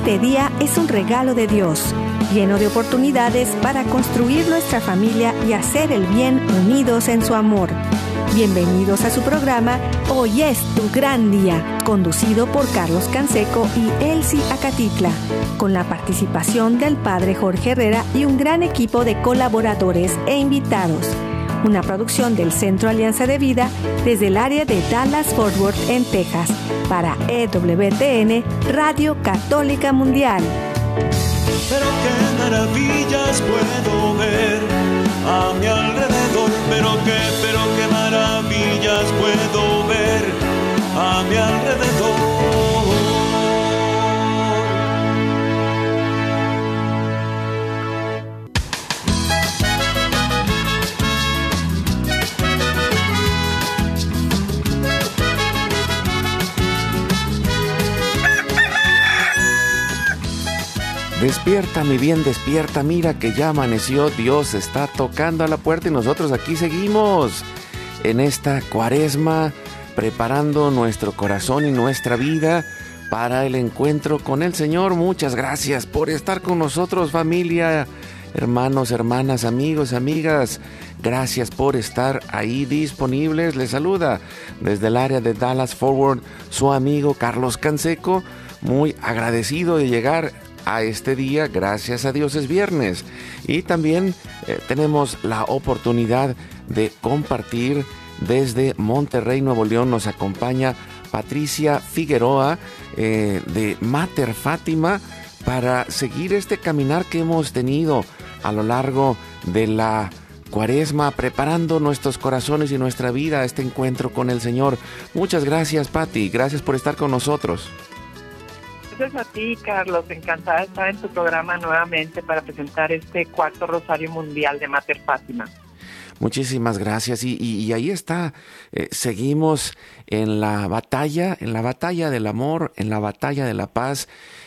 Este día es un regalo de Dios, lleno de oportunidades para construir nuestra familia y hacer el bien unidos en su amor. Bienvenidos a su programa Hoy es tu gran día, conducido por Carlos Canseco y Elsie Acatitla, con la participación del Padre Jorge Herrera y un gran equipo de colaboradores e invitados. Una producción del Centro Alianza de Vida desde el área de Dallas-Fort Worth en Texas para EWTN Radio Católica Mundial. Pero qué maravillas puedo ver a mi alrededor, pero qué maravillas puedo ver a mi alrededor. Despierta, mi bien, despierta, mira que ya amaneció, Dios está tocando a la puerta y nosotros aquí seguimos en esta cuaresma, preparando nuestro corazón y nuestra vida para el encuentro con el Señor. Muchas gracias por estar con nosotros, familia, hermanos, hermanas, amigos, amigas. Gracias por estar ahí disponibles. Les saluda desde el área de Dallas-Fort Worth su amigo Carlos Canseco, muy agradecido de llegar a este día. Gracias a Dios es viernes y también tenemos la oportunidad de compartir desde Monterrey, Nuevo León. Nos acompaña Patricia Figueroa de Mater Fátima para seguir este caminar que hemos tenido a lo largo de la cuaresma, preparando nuestros corazones y nuestra vida a este encuentro con el Señor. Muchas gracias, Pati, gracias por estar con nosotros. Gracias a ti, Carlos. Encantada de estar en tu programa nuevamente para presentar este cuarto Rosario Mundial de Mater Fátima. Muchísimas gracias. Y ahí está. Seguimos en la batalla del amor, en la batalla de la paz.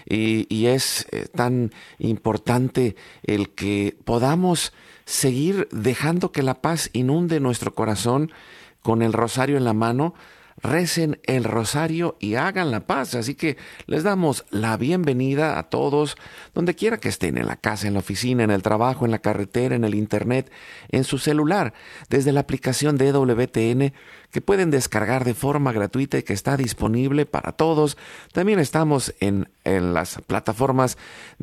Y es tan importante el que podamos seguir dejando que la paz inunde nuestro corazón con el rosario en la mano. Recen el rosario y hagan la paz. Así que les damos la bienvenida a todos, donde quiera que estén, en la casa, en la oficina, en el trabajo, en la carretera, en el internet, en su celular, desde la aplicación de EWTN, que pueden descargar de forma gratuita y que está disponible para todos. También estamos en las plataformas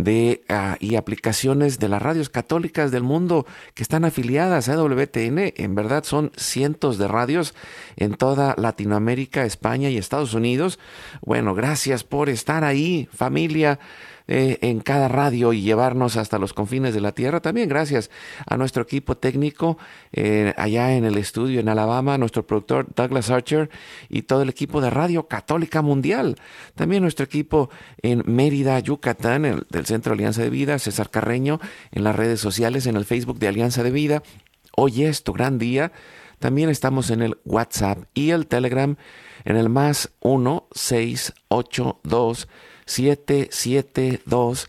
y aplicaciones de las radios católicas del mundo que están afiliadas a EWTN. En verdad son cientos de radios en toda Latinoamérica, España y Estados Unidos. Bueno, gracias por estar ahí, familia, en cada radio y llevarnos hasta los confines de la tierra. También gracias a nuestro equipo técnico allá en el estudio en Alabama, nuestro productor Douglas Archer y todo el equipo de Radio Católica Mundial. También nuestro equipo en Mérida, Yucatán, del Centro Alianza de Vida, César Carreño, en las redes sociales, en el Facebook de Alianza de Vida. Hoy es tu gran día. También estamos en el WhatsApp y el Telegram en el +1 682 772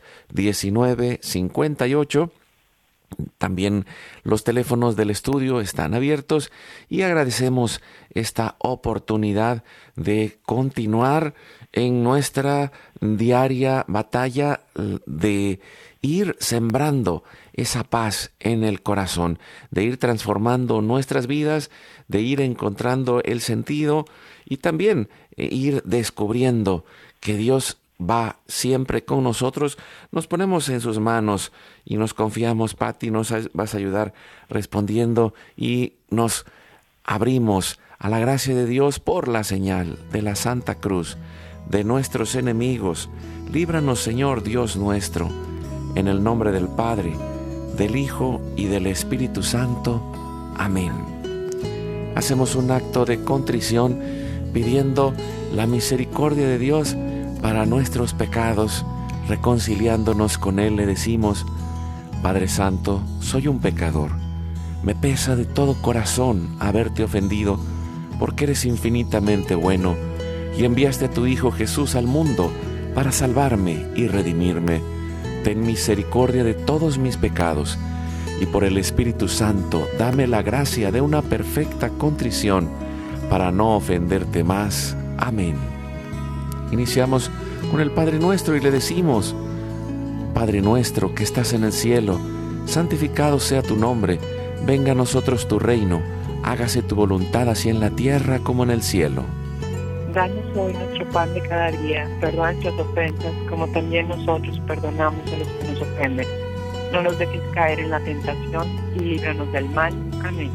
1958. También los teléfonos del estudio están abiertos y agradecemos esta oportunidad de continuar en nuestra diaria batalla de ir sembrando esa paz en el corazón, de ir transformando nuestras vidas, de ir encontrando el sentido y también ir descubriendo que Dios va siempre con nosotros. Nos ponemos en sus manos y nos confiamos. Pati, nos vas a ayudar respondiendo y nos abrimos a la gracia de Dios por la señal de la Santa Cruz de nuestros enemigos. Líbranos, Señor Dios nuestro, en el nombre del Padre, del Hijo y del Espíritu Santo. Amén. Hacemos un acto de contrición pidiendo la misericordia de Dios para nuestros pecados, reconciliándonos con Él. Le decimos: Padre Santo, soy un pecador. Me pesa de todo corazón haberte ofendido, porque eres infinitamente bueno y enviaste a tu Hijo Jesús al mundo para salvarme y redimirme. Ten misericordia de todos mis pecados y por el Espíritu Santo dame la gracia de una perfecta contrición para no ofenderte más. Amén. Iniciamos con el Padre Nuestro y le decimos: Padre nuestro que estás en el cielo, santificado sea tu nombre, venga a nosotros tu reino, hágase tu voluntad así en la tierra como en el cielo. Danos hoy nuestro pan de cada día, perdona nuestras ofensas, como también nosotros perdonamos a los que nos ofenden. No nos dejes caer en la tentación y líbranos del mal. Amén.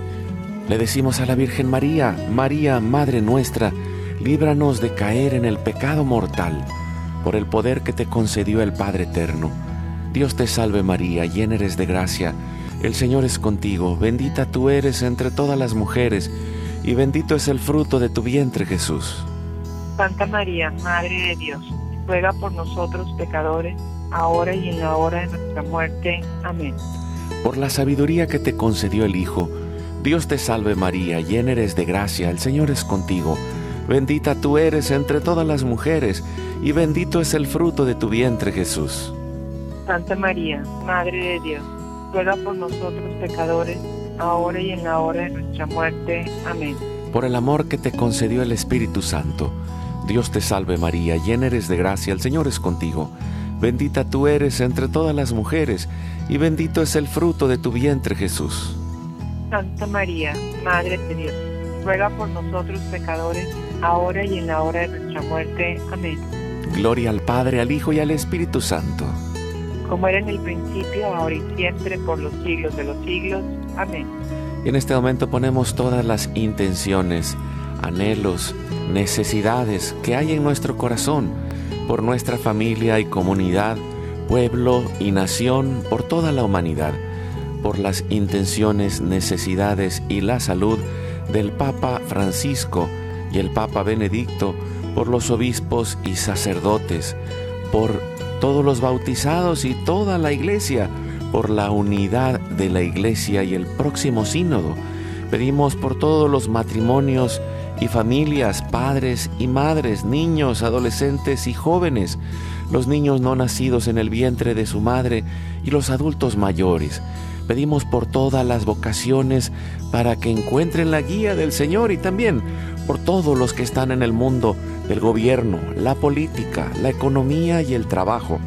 Le decimos a la Virgen María: María, Madre nuestra, líbranos de caer en el pecado mortal, por el poder que te concedió el Padre Eterno. Dios te salve María, llena eres de gracia, el Señor es contigo, bendita tú eres entre todas las mujeres, y bendito es el fruto de tu vientre, Jesús. Santa María, Madre de Dios, ruega por nosotros pecadores, ahora y en la hora de nuestra muerte. Amén. Por la sabiduría que te concedió el Hijo, Dios te salve María, llena eres de gracia, el Señor es contigo, bendita tú eres entre todas las mujeres, y bendito es el fruto de tu vientre, Jesús. Santa María, Madre de Dios, ruega por nosotros pecadores, ahora y en la hora de nuestra muerte. Amén. Por el amor que te concedió el Espíritu Santo, Dios te salve María, llena eres de gracia, el Señor es contigo, bendita tú eres entre todas las mujeres, y bendito es el fruto de tu vientre, Jesús. Santa María, Madre de Dios, ruega por nosotros pecadores, ahora y en la hora de nuestra muerte. Amén. Gloria al Padre, al Hijo y al Espíritu Santo. Como era en el principio, ahora y siempre, por los siglos de los siglos. Amén. Y en este momento ponemos todas las intenciones, anhelos, necesidades que hay en nuestro corazón, por nuestra familia y comunidad, pueblo y nación, por toda la humanidad, por las intenciones, necesidades y la salud del Papa Francisco y el Papa Benedicto, por los obispos y sacerdotes, por todos los bautizados y toda la Iglesia, por la unidad de la Iglesia y el próximo sínodo. Pedimos por todos los matrimonios y familias, padres y madres, niños, adolescentes y jóvenes, los niños no nacidos en el vientre de su madre y los adultos mayores. Pedimos por todas las vocaciones para que encuentren la guía del Señor, y también por todos los que están en el mundo del gobierno, la política, la economía y el trabajo,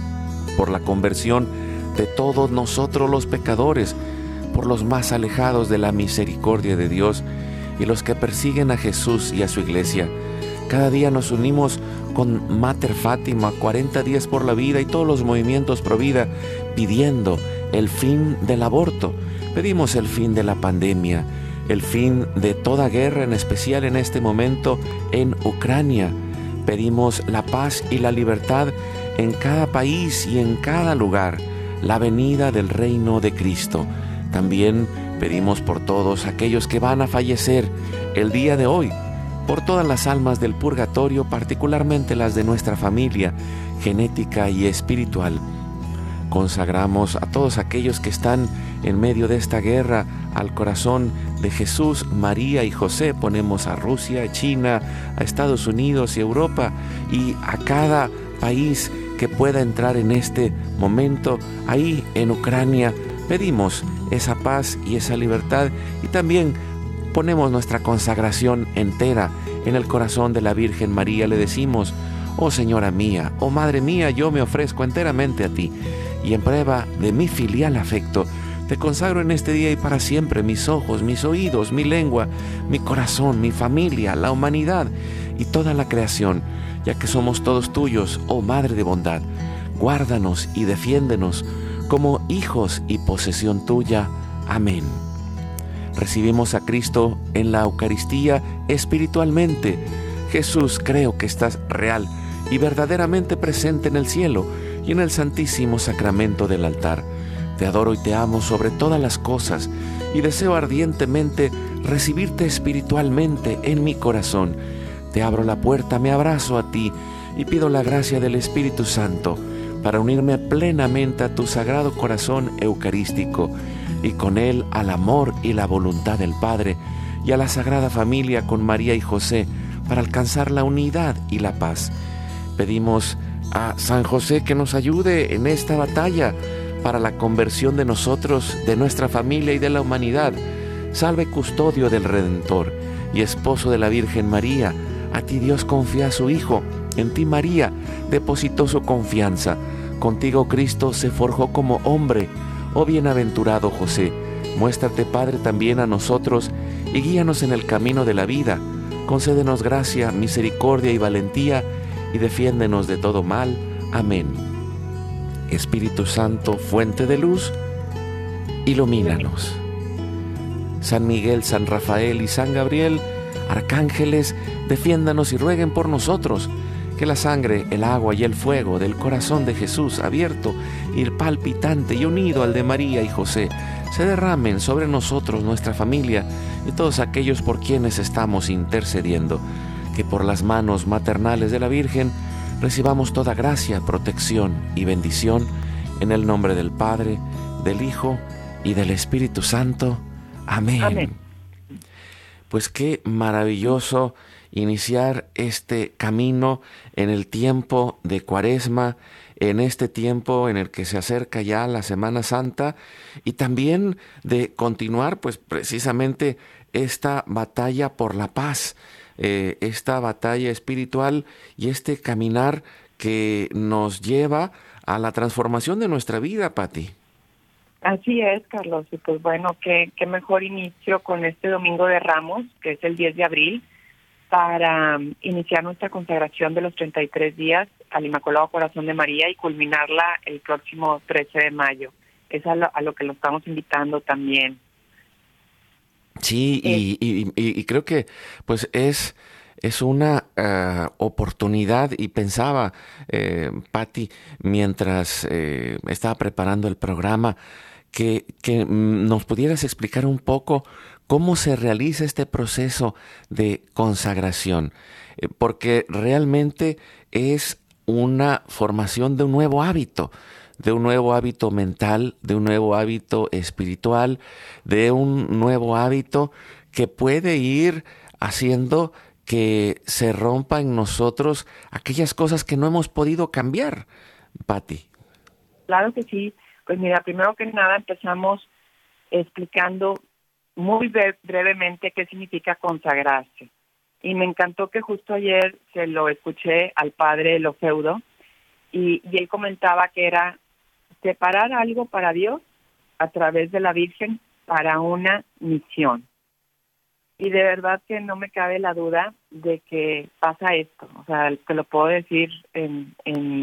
por la conversión de todos nosotros los pecadores, por los más alejados de la misericordia de Dios y los que persiguen a Jesús y a su Iglesia. Cada día nos unimos con Mater Fátima, 40 días por la vida y todos los movimientos pro vida, pidiendo el fin del aborto. Pedimos el fin de la pandemia, el fin de toda guerra, en especial en este momento en Ucrania. Pedimos la paz y la libertad en cada país y en cada lugar, la venida del reino de Cristo. También pedimos por todos aquellos que van a fallecer el día de hoy, por todas las almas del purgatorio, particularmente las de nuestra familia genética y espiritual. Consagramos a todos aquellos que están en medio de esta guerra al corazón de Jesús, María y José. Ponemos a Rusia, China, a Estados Unidos y Europa, y a cada país que pueda entrar en este momento. Ahí en Ucrania pedimos esa paz y esa libertad, y también ponemos nuestra consagración entera en el corazón de la Virgen María. Le decimos: oh Señora mía, oh Madre mía, yo me ofrezco enteramente a ti, y en prueba de mi filial afecto, te consagro en este día y para siempre mis ojos, mis oídos, mi lengua, mi corazón, mi familia, la humanidad y toda la creación, ya que somos todos tuyos, oh Madre de bondad. Guárdanos y defiéndenos como hijos y posesión tuya. Amén. Recibimos a Cristo en la Eucaristía espiritualmente. Jesús, creo que estás real y verdaderamente presente en el cielo y en el santísimo sacramento del altar. Te adoro y te amo sobre todas las cosas, y deseo ardientemente recibirte espiritualmente en mi corazón. Te abro la puerta, me abrazo a ti y pido la gracia del Espíritu Santo para unirme plenamente a tu sagrado corazón eucarístico, y con él al amor y la voluntad del Padre, y a la Sagrada Familia con María y José, para alcanzar la unidad y la paz. Pedimos a San José que nos ayude en esta batalla para la conversión de nosotros, de nuestra familia y de la humanidad. Salve, custodio del Redentor y esposo de la Virgen María, a ti Dios confía a su Hijo. En ti María depositó su confianza. Contigo Cristo se forjó como hombre. Oh bienaventurado José, muéstrate Padre también a nosotros y guíanos en el camino de la vida. Concédenos gracia, misericordia y valentía y defiéndenos de todo mal. Amén. Espíritu Santo, fuente de luz, ilumínanos. San Miguel, San Rafael y San Gabriel, arcángeles, defiéndanos y rueguen por nosotros. Que la sangre, el agua y el fuego del corazón de Jesús abierto y palpitante y unido al de María y José se derramen sobre nosotros, nuestra familia y todos aquellos por quienes estamos intercediendo. Que por las manos maternales de la Virgen recibamos toda gracia, protección y bendición en el nombre del Padre, del Hijo y del Espíritu Santo. Amén. Amén. Pues qué maravilloso iniciar este camino en el tiempo de Cuaresma, en este tiempo en el que se acerca ya la Semana Santa, y también de continuar pues precisamente esta batalla por la paz, esta batalla espiritual y este caminar que nos lleva a la transformación de nuestra vida, Pati. Así es, Carlos. Y pues bueno, qué mejor inicio con este Domingo de Ramos, que es el 10 de abril, para iniciar nuestra consagración de los 33 días al Inmaculado Corazón de María y culminarla el próximo 13 de mayo. Es a lo que lo estamos invitando también. Sí, y creo que pues es una oportunidad, y pensaba, Pati, mientras estaba preparando el programa, que nos pudieras explicar un poco cómo se realiza este proceso de consagración, porque realmente es una formación de un nuevo hábito mental, de un nuevo hábito espiritual, de un nuevo hábito que puede ir haciendo que se rompa en nosotros aquellas cosas que no hemos podido cambiar, Pati. Claro que sí. Pues mira, primero que nada empezamos explicando muy brevemente qué significa consagrarse. Y me encantó que justo ayer se lo escuché al padre Lofeudo y él comentaba que era separar algo para Dios a través de la Virgen para una misión. Y de verdad que no me cabe la duda de que pasa esto. O sea, te lo puedo decir en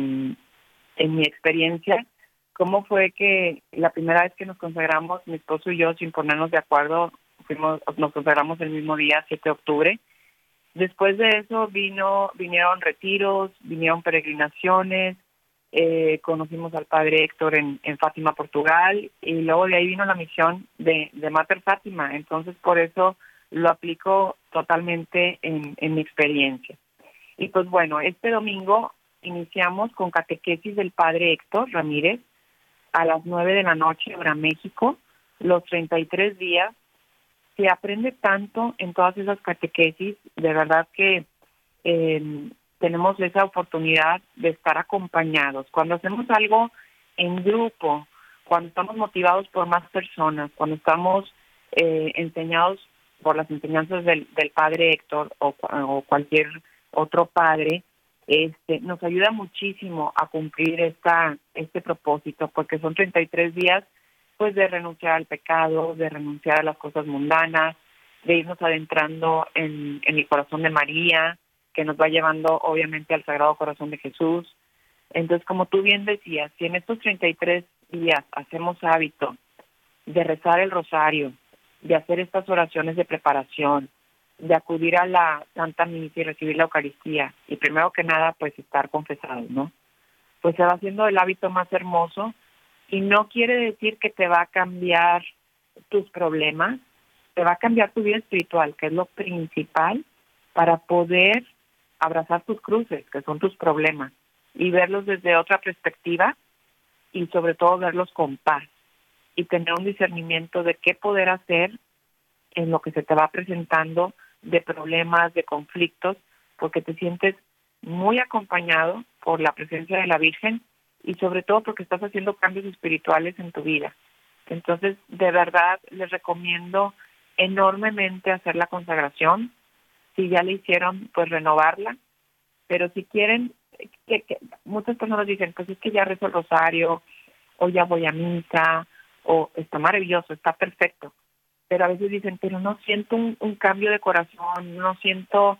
mi experiencia. ¿Cómo fue que la primera vez que nos consagramos, mi esposo y yo, sin ponernos de acuerdo, nos consagramos el mismo día, 7 de octubre? Después de eso vinieron retiros, vinieron peregrinaciones, conocimos al padre Héctor en Fátima, Portugal, y luego de ahí vino la misión de Mater Fátima. Entonces, por eso lo aplico totalmente en mi experiencia. Y pues bueno, este domingo iniciamos con catequesis del padre Héctor Ramírez, a las 9 de la noche, hora México, los 33 días. Se aprende tanto en todas esas catequesis, de verdad que tenemos esa oportunidad de estar acompañados. Cuando hacemos algo en grupo, cuando estamos motivados por más personas, cuando estamos enseñados por las enseñanzas del padre Héctor o cualquier otro padre, nos ayuda muchísimo a cumplir este propósito, porque son 33 días pues de renunciar al pecado, de renunciar a las cosas mundanas, de irnos adentrando en el corazón de María, que nos va llevando obviamente al Sagrado Corazón de Jesús. Entonces, como tú bien decías, si en estos 33 días hacemos hábito de rezar el rosario, de hacer estas oraciones de preparación, de acudir a la Santa Misa y recibir la Eucaristía, y primero que nada, pues estar confesados, ¿no? Pues se va haciendo el hábito más hermoso, y no quiere decir que te va a cambiar tus problemas, te va a cambiar tu vida espiritual, que es lo principal para poder abrazar tus cruces, que son tus problemas, y verlos desde otra perspectiva, y sobre todo verlos con paz, y tener un discernimiento de qué poder hacer en lo que se te va presentando de problemas, de conflictos, porque te sientes muy acompañado por la presencia de la Virgen y sobre todo porque estás haciendo cambios espirituales en tu vida. Entonces, de verdad, les recomiendo enormemente hacer la consagración. Si ya la hicieron, pues renovarla. Pero si quieren, que muchas personas dicen, pues es que ya rezo el rosario, o ya voy a misa, o está maravilloso, está perfecto. Pero a veces dicen, pero no siento un cambio de corazón, no siento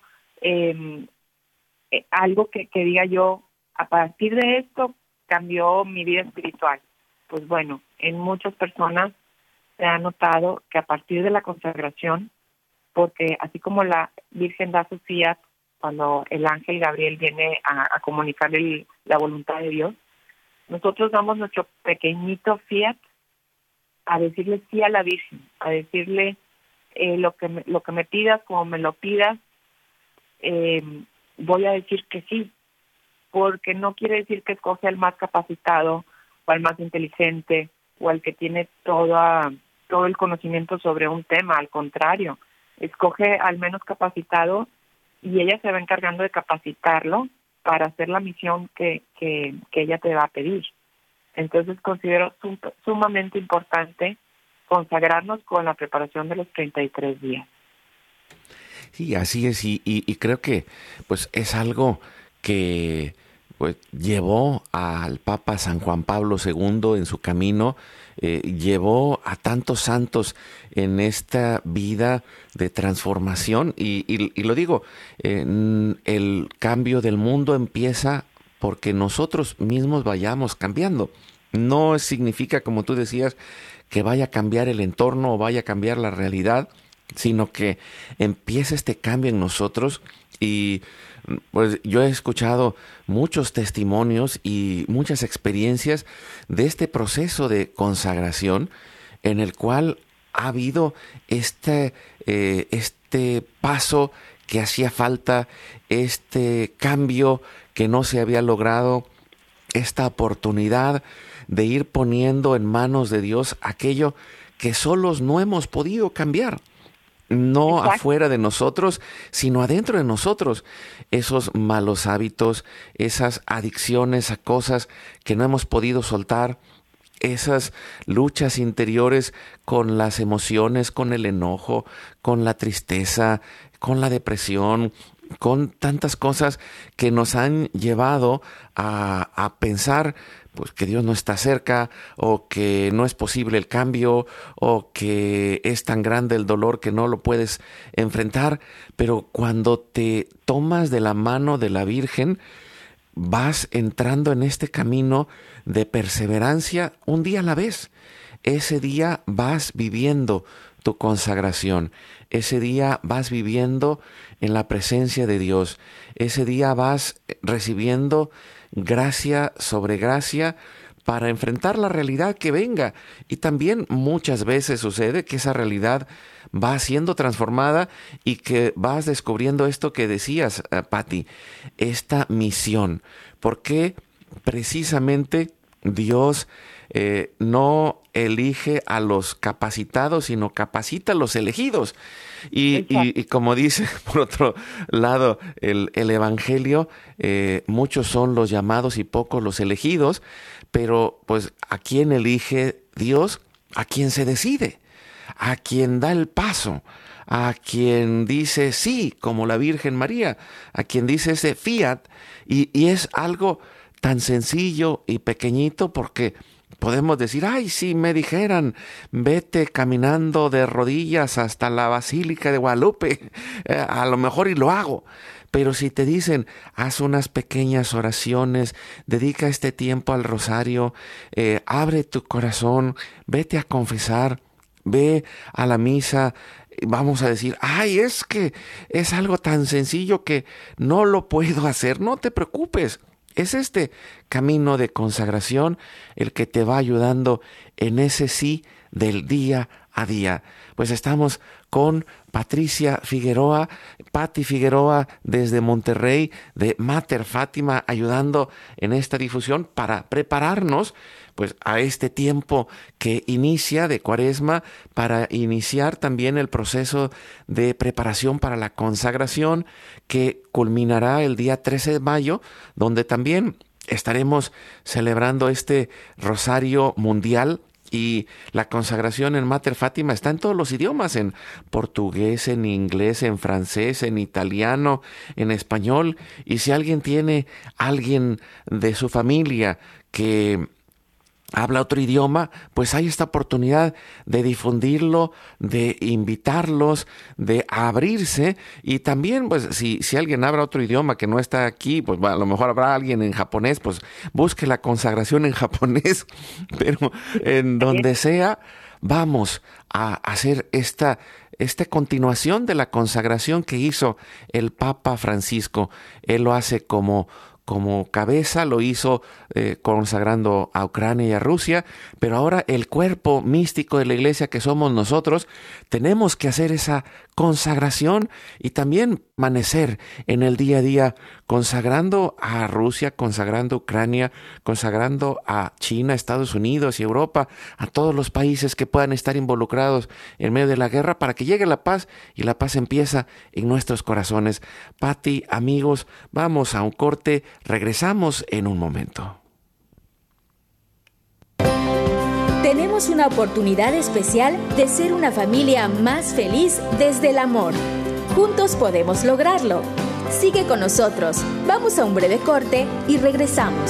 algo que diga yo, a partir de esto cambió mi vida espiritual. Pues bueno, en muchas personas se ha notado que a partir de la consagración, porque así como la Virgen da su fiat cuando el ángel Gabriel viene a comunicarle la voluntad de Dios, nosotros damos nuestro pequeñito fiat a decirle sí a la Virgen, a decirle lo que me pidas, como me lo pidas, voy a decir que sí, porque no quiere decir que escoge al más capacitado o al más inteligente o al que tiene todo el conocimiento sobre un tema. Al contrario, escoge al menos capacitado y ella se va encargando de capacitarlo para hacer la misión que ella te va a pedir. Entonces considero sumamente importante consagrarnos con la preparación de los 33 días. Sí, así es, y creo que pues es algo que pues llevó al Papa San Juan Pablo II en su camino, llevó a tantos santos en esta vida de transformación, y lo digo, el cambio del mundo empieza porque nosotros mismos vayamos cambiando. No significa, como tú decías, que vaya a cambiar el entorno o vaya a cambiar la realidad, sino que empieza este cambio en nosotros. Y pues yo he escuchado muchos testimonios y muchas experiencias de este proceso de consagración en el cual ha habido este paso que hacía falta, este cambio que no se había logrado, esta oportunidad de ir poniendo en manos de Dios aquello que solos no hemos podido cambiar. No Exacto. Afuera de nosotros, sino adentro de nosotros. Esos malos hábitos, esas adicciones a cosas que no hemos podido soltar, esas luchas interiores con las emociones, con el enojo, con la tristeza, con la depresión, con tantas cosas que nos han llevado a pensar pues que Dios no está cerca, o que no es posible el cambio, o que es tan grande el dolor que no lo puedes enfrentar. Pero cuando te tomas de la mano de la Virgen, vas entrando en este camino de perseverancia un día a la vez. Ese día vas viviendo tu consagración. Ese día vas viviendo en la presencia de Dios. Ese día vas recibiendo gracia sobre gracia para enfrentar la realidad que venga. Y también muchas veces sucede que esa realidad va siendo transformada y que vas descubriendo esto que decías, Patti, esta misión. Porque precisamente Dios no elige a los capacitados, sino capacita a los elegidos. Y como dice, por otro lado, el Evangelio, muchos son los llamados y pocos los elegidos, pero pues ¿a quién elige Dios? ¿A quién se decide? ¿A quién da el paso? ¿A quien dice sí, como la Virgen María? ¿A quien dice ese fiat? Y es algo tan sencillo y pequeñito, porque podemos decir, ay, si me dijeran, vete caminando de rodillas hasta la Basílica de Guadalupe, a lo mejor y lo hago. Pero si te dicen, haz unas pequeñas oraciones, dedica este tiempo al rosario, abre tu corazón, vete a confesar, ve a la misa, vamos a decir, ay, es que es algo tan sencillo que no lo puedo hacer. No te preocupes. Es este camino de consagración el que te va ayudando en ese sí del día a día. Pues estamos con Patricia Figueroa, Patti Figueroa desde Monterrey, de Mater Fátima, ayudando en esta difusión para prepararnos pues a este tiempo que inicia de Cuaresma, para iniciar también el proceso de preparación para la consagración, que culminará el día 13 de mayo, donde también estaremos celebrando este Rosario Mundial Y la consagración en Mater Fátima está en todos los idiomas, en portugués, en inglés, en francés, en italiano, en español. Y si alguien de su familia que habla otro idioma, pues hay esta oportunidad de difundirlo, de invitarlos, de abrirse. Y también, pues, si alguien habla otro idioma que no está aquí, pues a lo mejor habrá alguien en japonés, pues busque la consagración en japonés, pero en donde sea, vamos a hacer esta continuación de la consagración que hizo el Papa Francisco. Él lo hace como cabeza, lo hizo consagrando a Ucrania y a Rusia, pero ahora el cuerpo místico de la iglesia que somos nosotros, tenemos que hacer esa consagración y también permanecer en el día a día consagrando a Rusia, consagrando a Ucrania, consagrando a China, Estados Unidos y Europa, a todos los países que puedan estar involucrados en medio de la guerra para que llegue la paz, y la paz empieza en nuestros corazones. Pati, amigos, vamos a un corte, regresamos en un momento. Tenemos una oportunidad especial de ser una familia más feliz desde el amor. Juntos podemos lograrlo. Sigue con nosotros. Vamos a un breve corte y regresamos.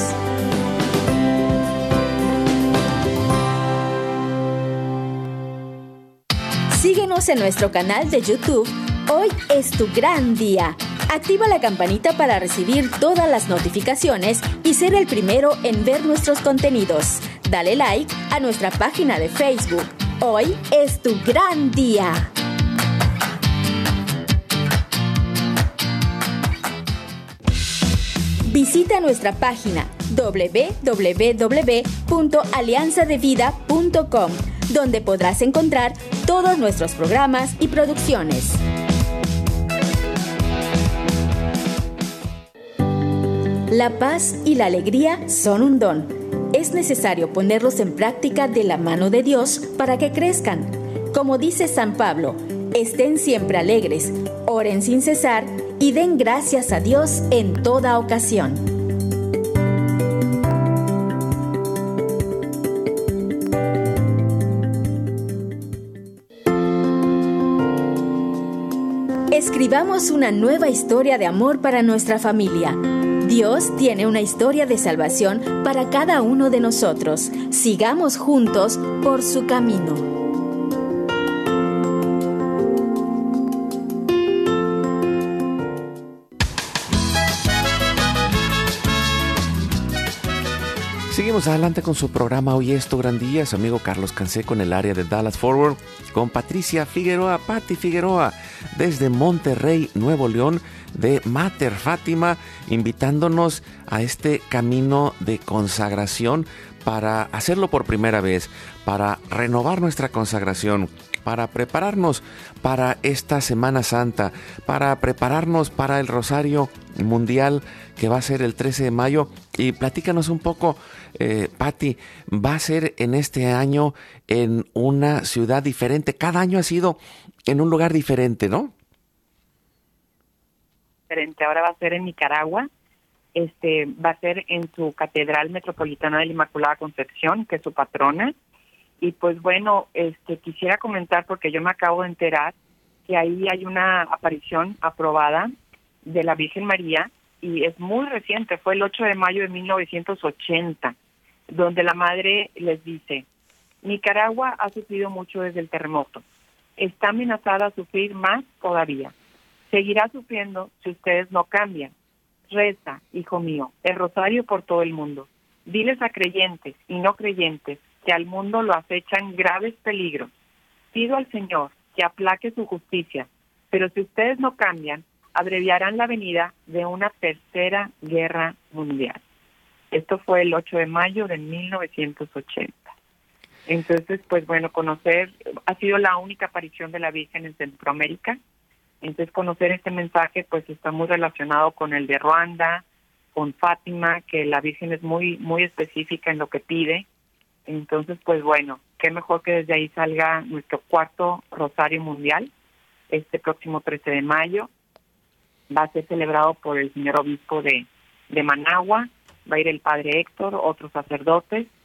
Síguenos en nuestro canal de YouTube. Hoy es tu gran día. Activa la campanita para recibir todas las notificaciones y ser el primero en ver nuestros contenidos. Dale like a nuestra página de Facebook. Hoy es tu gran día. Visita nuestra página www.alianzadevida.com, donde podrás encontrar todos nuestros programas y producciones. La paz y la alegría son un don. Es necesario ponerlos en práctica de la mano de Dios para que crezcan. Como dice San Pablo, estén siempre alegres, oren sin cesar y den gracias a Dios en toda ocasión. Escribamos una nueva historia de amor para nuestra familia. Dios tiene una historia de salvación para cada uno de nosotros. Sigamos juntos por su camino. Seguimos adelante con su programa Hoy es tu gran día. Su amigo Carlos Canseco en el área de Dallas Forward, con Patricia Figueroa, Pati Figueroa, desde Monterrey, Nuevo León, de Mater Fátima, invitándonos a este camino de consagración para hacerlo por primera vez, para renovar nuestra consagración, para prepararnos para esta Semana Santa, para prepararnos para el Rosario Mundial que va a ser el 13 de mayo. Y platícanos un poco, Pati, va a ser en este año en una ciudad diferente. Cada año ha sido en un lugar diferente, ¿no? Diferente. Ahora va a ser en Nicaragua. Va a ser en su Catedral Metropolitana de la Inmaculada Concepción, que es su patrona. Y pues bueno, quisiera comentar, porque yo me acabo de enterar que ahí hay una aparición aprobada de la Virgen María, y es muy reciente, fue el 8 de mayo de 1980, donde la Madre les dice: Nicaragua ha sufrido mucho desde el terremoto, está amenazada a sufrir más todavía, seguirá sufriendo si ustedes no cambian. Reza, hijo mío, el rosario por todo el mundo. Diles a creyentes y no creyentes que al mundo lo acechan graves peligros. Pido al Señor que aplaque su justicia, pero si ustedes no cambian, abreviarán la venida de una tercera guerra mundial. Esto fue el 8 de mayo de 1980. Entonces, pues bueno, ha sido la única aparición de la Virgen en Centroamérica. Entonces, conocer este mensaje pues está muy relacionado con el de Ruanda, con Fátima, que la Virgen es muy, muy específica en lo que pide. Entonces, pues bueno, qué mejor que desde ahí salga nuestro cuarto Rosario Mundial, este próximo 13 de mayo. Va a ser celebrado por el señor obispo de Managua, va a ir el padre Héctor, otros sacerdotes,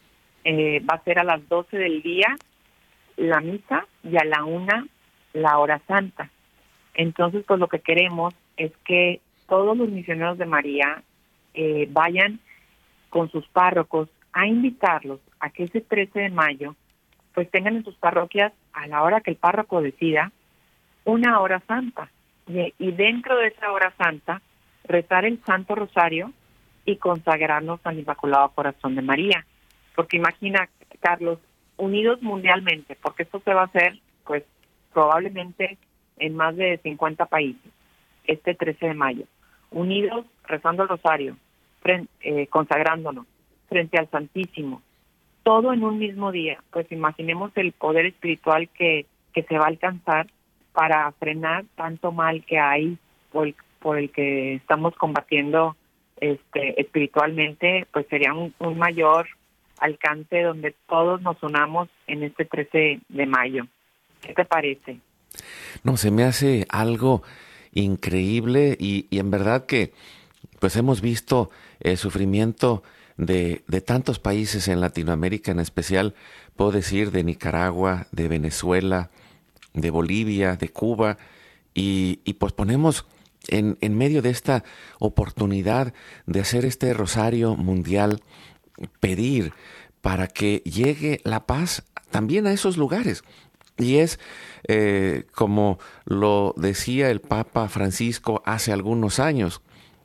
Va a ser a las 12 del día la misa y a la 1 la hora santa. Entonces, pues lo que queremos es que todos los misioneros de María vayan con sus párrocos a invitarlos a que ese 13 de mayo pues tengan en sus parroquias, a la hora que el párroco decida, una hora santa. Y dentro de esa hora santa, rezar el Santo Rosario y consagrarnos al Inmaculado Corazón de María. Porque imagina, Carlos, unidos mundialmente, porque esto se va a hacer pues probablemente en más de 50 países, este 13 de mayo, unidos rezando el Rosario, consagrándonos frente al Santísimo, todo en un mismo día. Pues imaginemos el poder espiritual que se va a alcanzar para frenar tanto mal que hay por el que estamos combatiendo espiritualmente. Pues sería un mayor alcance donde todos nos unamos en este 13 de mayo. ¿Qué te parece? No, se me hace algo increíble y en verdad que pues hemos visto el sufrimiento de tantos países en Latinoamérica, en especial puedo decir de Nicaragua, de Venezuela, de Bolivia, de Cuba, y pues ponemos en medio de esta oportunidad de hacer este rosario mundial, pedir para que llegue la paz también a esos lugares. Y es como lo decía el Papa Francisco hace algunos años,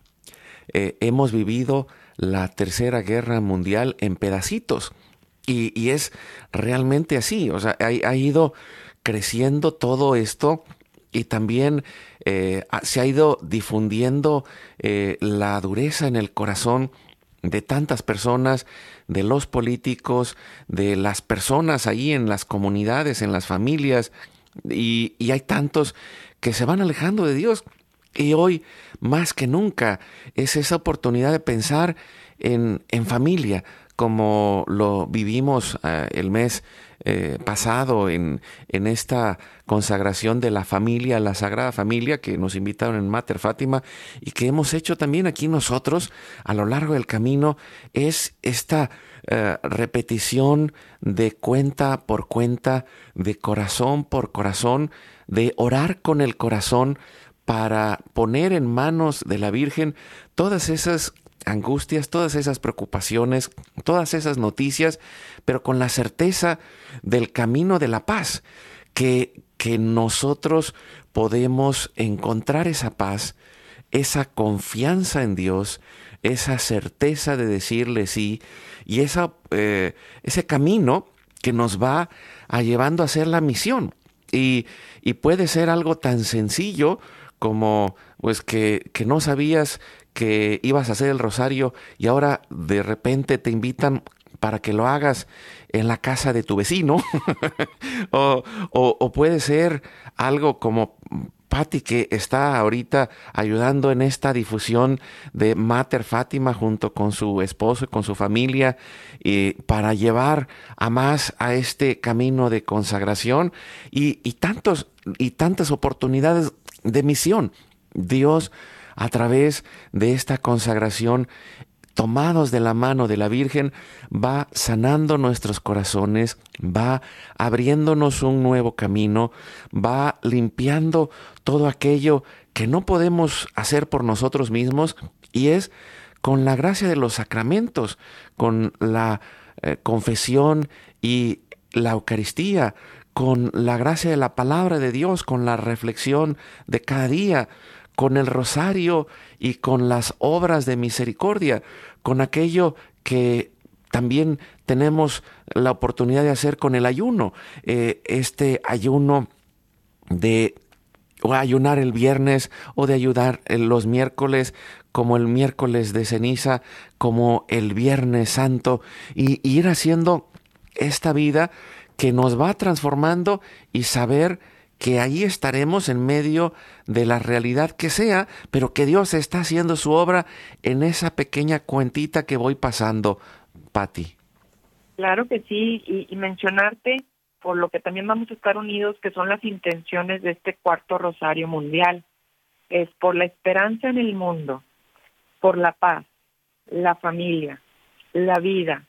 hemos vivido la Tercera Guerra Mundial en pedacitos y es realmente así. O sea, ha ido creciendo todo esto y también se ha ido difundiendo la dureza en el corazón de tantas personas, de los políticos, de las personas ahí en las comunidades, en las familias, y hay tantos que se van alejando de Dios. Y hoy, más que nunca, es esa oportunidad de pensar en familia, como lo vivimos el mes pasado en esta consagración de la familia, la Sagrada Familia, que nos invitaron en Mater Fátima y que hemos hecho también aquí nosotros a lo largo del camino. Es esta repetición de cuenta por cuenta, de corazón por corazón, de orar con el corazón para poner en manos de la Virgen todas esas angustias, todas esas preocupaciones, todas esas noticias, pero con la certeza del camino de la paz, que nosotros podemos encontrar esa paz, esa confianza en Dios, esa certeza de decirle sí, y ese camino que nos va llevando a hacer la misión. Y puede ser algo tan sencillo como pues que no sabías que ibas a hacer el rosario y ahora de repente te invitan para que lo hagas en la casa de tu vecino. o puede ser algo como Patti, que está ahorita ayudando en esta difusión de Mater Fátima junto con su esposo y con su familia, para llevar a más a este camino de consagración y tantas oportunidades de misión. Dios, a través de esta consagración, tomados de la mano de la Virgen, va sanando nuestros corazones, va abriéndonos un nuevo camino, va limpiando todo aquello que no podemos hacer por nosotros mismos, y es con la gracia de los sacramentos, con la confesión y la Eucaristía, con la gracia de la palabra de Dios, con la reflexión de cada día, con el rosario y con las obras de misericordia, con aquello que también tenemos la oportunidad de hacer con el ayuno, este ayuno de ayunar el viernes o de ayudar los miércoles, como el miércoles de ceniza, como el Viernes Santo, y ir haciendo esta vida que nos va transformando y saber que ahí estaremos en medio de la realidad que sea, pero que Dios está haciendo su obra en esa pequeña cuentita que voy pasando, Patti. Claro que sí, y mencionarte por lo que también vamos a estar unidos, que son las intenciones de este cuarto rosario mundial. Es por la esperanza en el mundo, por la paz, la familia, la vida,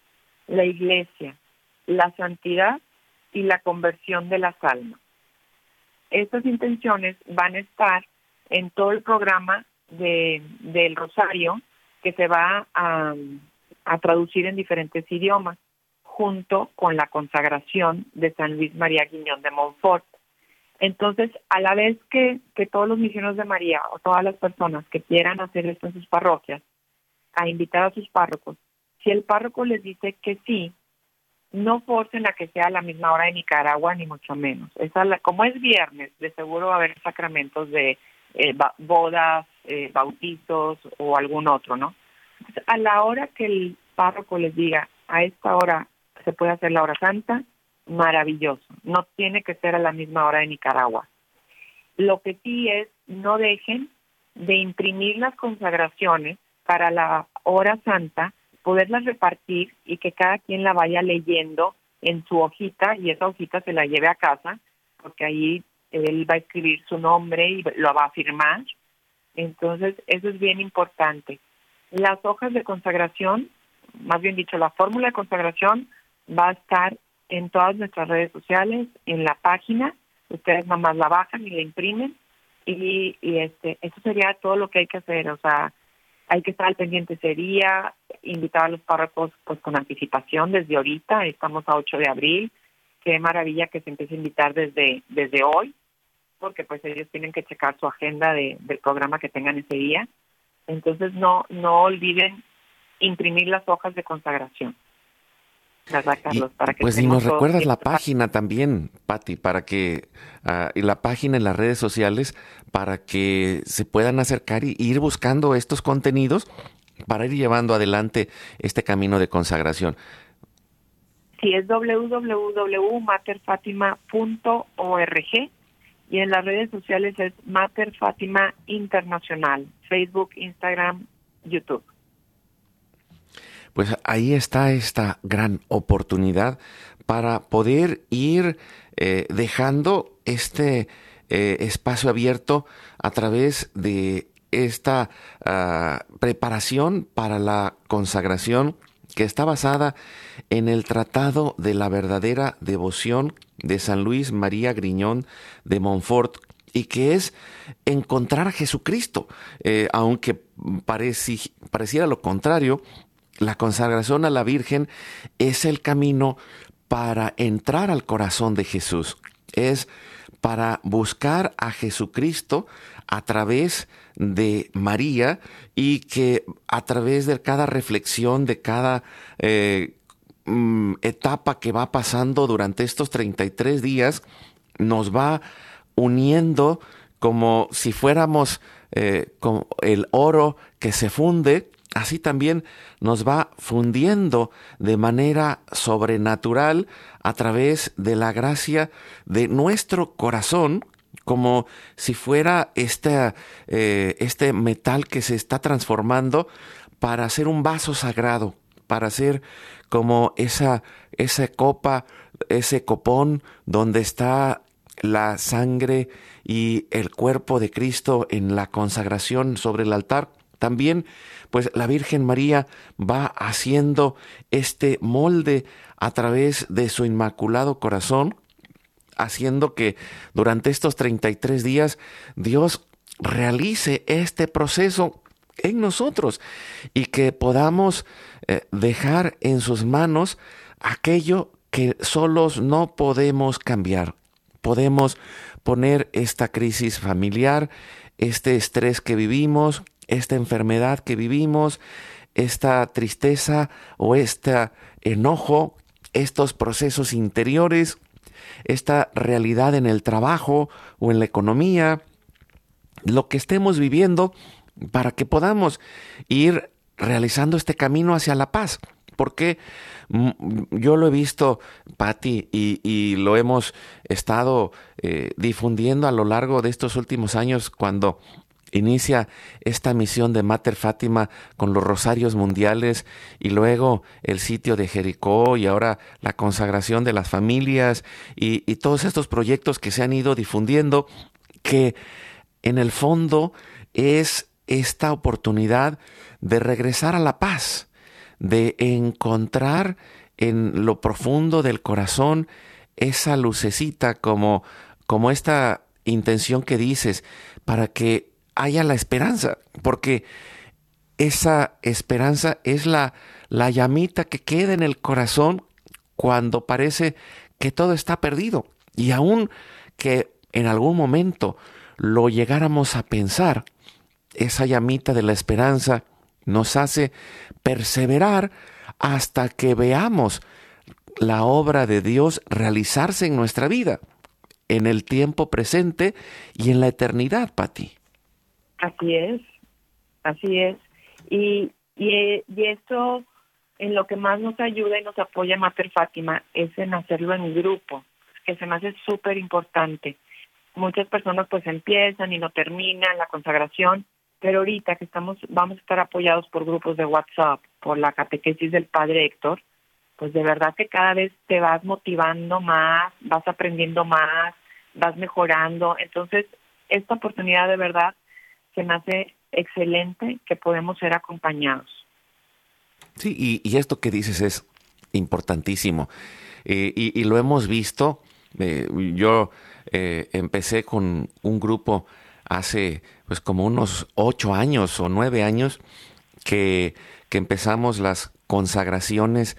la iglesia, la santidad y la conversión de las almas. Estas intenciones van a estar en todo el programa del Rosario, que se va a traducir en diferentes idiomas, junto con la consagración de San Luis María Griñón de Montfort. Entonces, a la vez que todos los misioneros de María o todas las personas que quieran hacer esto en sus parroquias, a invitar a sus párrocos, si el párroco les dice que sí, no forcen a que sea a la misma hora de Nicaragua, ni mucho menos. Como es viernes, de seguro va a haber sacramentos de bodas, bautizos o algún otro, ¿no? Entonces, a la hora que el párroco les diga, a esta hora se puede hacer la hora santa, maravilloso. No tiene que ser a la misma hora de Nicaragua. Lo que sí es, no dejen de imprimir las consagraciones para la hora santa, poderlas repartir y que cada quien la vaya leyendo en su hojita, y esa hojita se la lleve a casa, porque ahí él va a escribir su nombre y lo va a firmar. Entonces, eso es bien importante. Las hojas de consagración, más bien dicho, la fórmula de consagración va a estar en todas nuestras redes sociales, en la página. Ustedes nomás la bajan y la imprimen, y eso sería todo lo que hay que hacer. O sea, hay que estar al pendiente ese día, invitar a los párrocos pues con anticipación desde ahorita. Estamos a 8 de abril. Qué maravilla que se empiece a invitar desde hoy, porque pues ellos tienen que checar su agenda del programa que tengan ese día. Entonces no olviden imprimir las hojas de consagración. ¿Verdad, Carlos? Para que pues, y nos recuerdas la página también, Pati, para que y la página en las redes sociales, para que se puedan acercar y ir buscando estos contenidos para ir llevando adelante este camino de consagración. Sí, es www.materfatima.org, y en las redes sociales es Mater Fátima Internacional, Facebook, Instagram, YouTube. Pues ahí está esta gran oportunidad para poder ir dejando este espacio abierto a través de esta preparación para la consagración, que está basada en el Tratado de la Verdadera Devoción de San Luis María Griñón de Montfort, y que es encontrar a Jesucristo, aunque pareciera lo contrario. La consagración a la Virgen es el camino para entrar al corazón de Jesús. Es para buscar a Jesucristo a través de María, y que a través de cada reflexión, de cada etapa que va pasando durante estos 33 días, nos va uniendo como si fuéramos como el oro que se funde. Así también nos va fundiendo de manera sobrenatural a través de la gracia de nuestro corazón, como si fuera este metal que se está transformando para hacer un vaso sagrado, para hacer como esa copa, ese copón donde está la sangre y el cuerpo de Cristo en la consagración sobre el altar. También, pues, la Virgen María va haciendo este molde a través de su Inmaculado Corazón, haciendo que durante estos 33 días Dios realice este proceso en nosotros, y que podamos dejar en sus manos aquello que solos no podemos cambiar. Podemos poner esta crisis familiar, este estrés que vivimos, esta enfermedad que vivimos, esta tristeza o este enojo, estos procesos interiores, esta realidad en el trabajo o en la economía, lo que estemos viviendo, para que podamos ir realizando este camino hacia la paz. Porque yo lo he visto, Pati, y lo hemos estado difundiendo a lo largo de estos últimos años, cuando inicia esta misión de Mater Fátima con los rosarios mundiales, y luego el sitio de Jericó, y ahora la consagración de las familias, y todos estos proyectos que se han ido difundiendo, que en el fondo es esta oportunidad de regresar a la paz, de encontrar en lo profundo del corazón esa lucecita, como esta intención que dices, para que haya la esperanza, porque esa esperanza es la llamita que queda en el corazón cuando parece que todo está perdido. Y aun que en algún momento lo llegáramos a pensar, esa llamita de la esperanza nos hace perseverar hasta que veamos la obra de Dios realizarse en nuestra vida, en el tiempo presente y en la eternidad, Pati. Así es. Y esto, en lo que más nos ayuda y nos apoya Mater Fátima, es en hacerlo en grupo, que se me hace súper importante. Muchas personas pues empiezan y no terminan la consagración, pero ahorita que vamos a estar apoyados por grupos de WhatsApp, por la catequesis del Padre Héctor, pues de verdad que cada vez te vas motivando más, vas aprendiendo más, vas mejorando. Entonces, esta oportunidad de verdad se me hace excelente, que podemos ser acompañados. Sí, y esto que dices es importantísimo. Y lo hemos visto. Yo empecé con un grupo hace pues como unos 8 años o 9 años que empezamos las consagraciones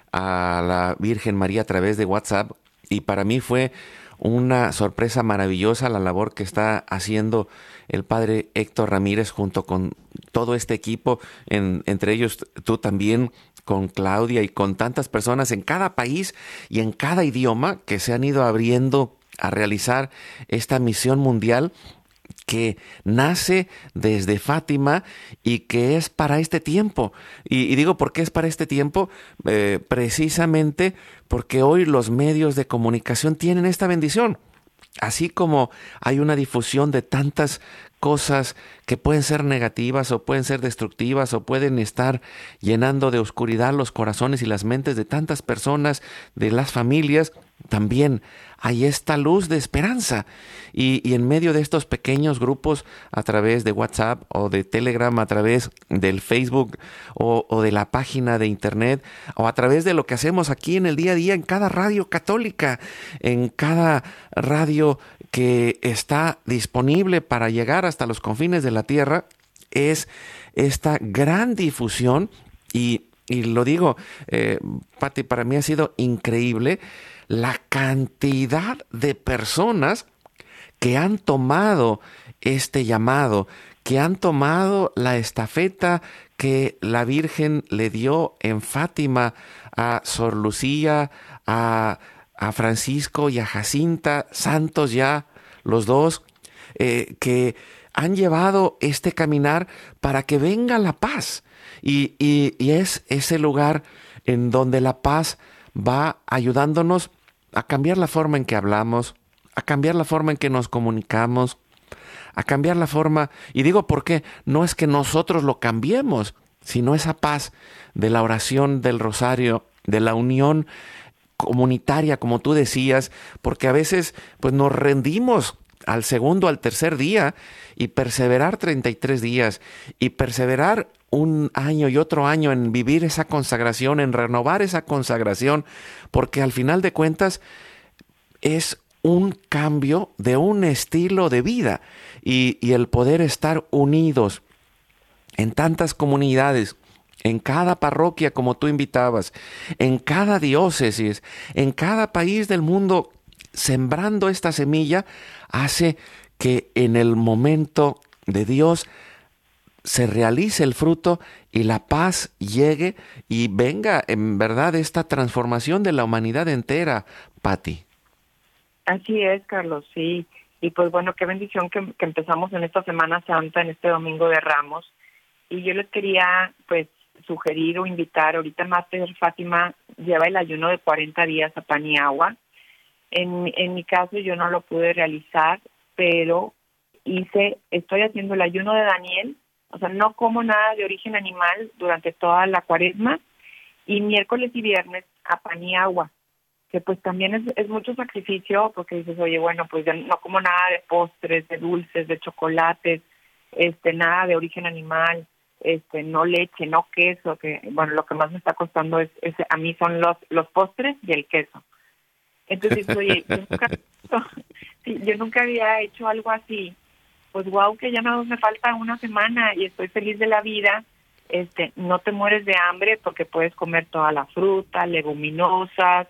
a la Virgen María a través de WhatsApp, y para mí fue una sorpresa maravillosa la labor que está haciendo el padre Héctor Ramírez junto con todo este equipo, entre ellos tú también, con Claudia y con tantas personas en cada país y en cada idioma que se han ido abriendo a realizar esta misión mundial que nace desde Fátima y que es para este tiempo. Y digo, ¿por qué es para este tiempo? Precisamente porque hoy los medios de comunicación tienen esta bendición. Así como hay una difusión de tantas cosas que pueden ser negativas o pueden ser destructivas o pueden estar llenando de oscuridad los corazones y las mentes de tantas personas, de las familias, también hay esta luz de esperanza. Y en medio de estos pequeños grupos a través de WhatsApp o de Telegram, a través del Facebook o de la página de Internet, o a través de lo que hacemos aquí en el día a día en cada radio católica, en cada radio que está disponible para llegar hasta los confines de la tierra, es esta gran difusión. Y lo digo, Pati, para mí ha sido increíble la cantidad de personas que han tomado este llamado, que han tomado la estafeta que la Virgen le dio en Fátima a Sor Lucía, a Francisco y a Jacinta, santos ya los dos, que han llevado este caminar para que venga la paz. Y es ese lugar en donde la paz va ayudándonos a cambiar la forma en que hablamos, a cambiar la forma en que nos comunicamos, a cambiar la forma, y digo porque no es que nosotros lo cambiemos, sino esa paz de la oración del rosario, de la unión comunitaria, como tú decías, porque a veces pues nos rendimos al segundo, al tercer día, y perseverar 33 días, y perseverar un año y otro año en vivir esa consagración, en renovar esa consagración, porque al final de cuentas es un cambio de un estilo de vida, y el poder estar unidos en tantas comunidades, en cada parroquia como tú invitabas, en cada diócesis, en cada país del mundo, sembrando esta semilla, hace que en el momento de Dios se realice el fruto y la paz llegue y venga en verdad esta transformación de la humanidad entera, Pati. Así es, Carlos, sí. Y pues bueno, qué bendición que empezamos en esta Semana Santa, en este Domingo de Ramos. Y yo les quería pues sugerir o invitar, ahorita Mater Fátima lleva el ayuno de 40 días a pan y agua. En mi caso yo no lo pude realizar, pero estoy haciendo el ayuno de Daniel, o sea, no como nada de origen animal durante toda la Cuaresma, y miércoles y viernes a pan y agua, que pues también es mucho sacrificio, porque dices, oye, bueno, pues ya no como nada de postres, de dulces, de chocolates, nada de origen animal, no leche, no queso, que bueno, lo que más me está costando es a mí son los postres y el queso. Entonces, oye, yo nunca había hecho algo así. Pues wow, que ya no me falta una semana y estoy feliz de la vida. No te mueres de hambre porque puedes comer toda la fruta, leguminosas,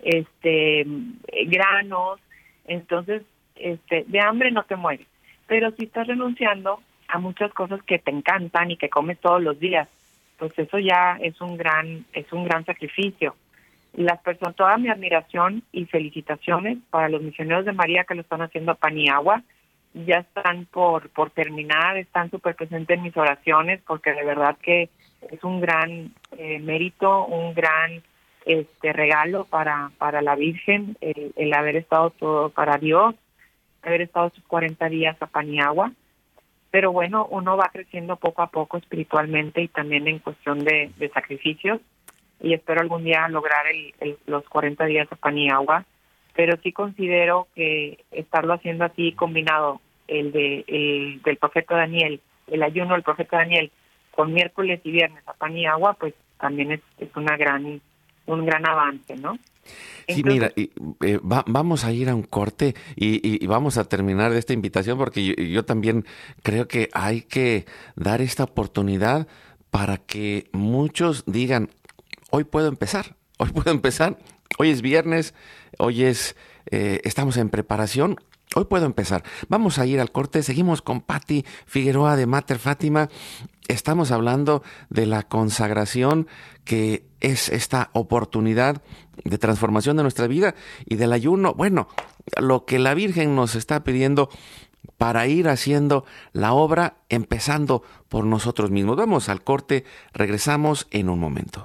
granos. Entonces, de hambre no te mueres. Pero si estás renunciando a muchas cosas que te encantan y que comes todos los días, pues eso ya es un gran sacrificio. Las personas, toda mi admiración y felicitaciones para los misioneros de María que lo están haciendo a pan y agua. Ya están por terminar, están súper presentes en mis oraciones, porque de verdad que es un gran mérito, un gran regalo para la Virgen, el haber estado todo para Dios, haber estado sus 40 días a pan y agua. Pero bueno, uno va creciendo poco a poco espiritualmente y también en cuestión de sacrificios, y espero algún día lograr los 40 días a pan y agua. Pero sí considero que estarlo haciendo así combinado, del profeta Daniel, el ayuno del profeta Daniel, con miércoles y viernes a pan y agua, pues también es un gran avance, ¿no? Entonces, sí, mira, vamos a ir a un corte y vamos a terminar de esta invitación, porque yo también creo que hay que dar esta oportunidad para que muchos digan, hoy puedo empezar, hoy es viernes, estamos en preparación, hoy puedo empezar. Vamos a ir al corte, seguimos con Patti Figueroa de Mater Fátima. Estamos hablando de la consagración, que es esta oportunidad de transformación de nuestra vida, y del ayuno, bueno, lo que la Virgen nos está pidiendo para ir haciendo la obra, empezando por nosotros mismos. Vamos al corte, regresamos en un momento.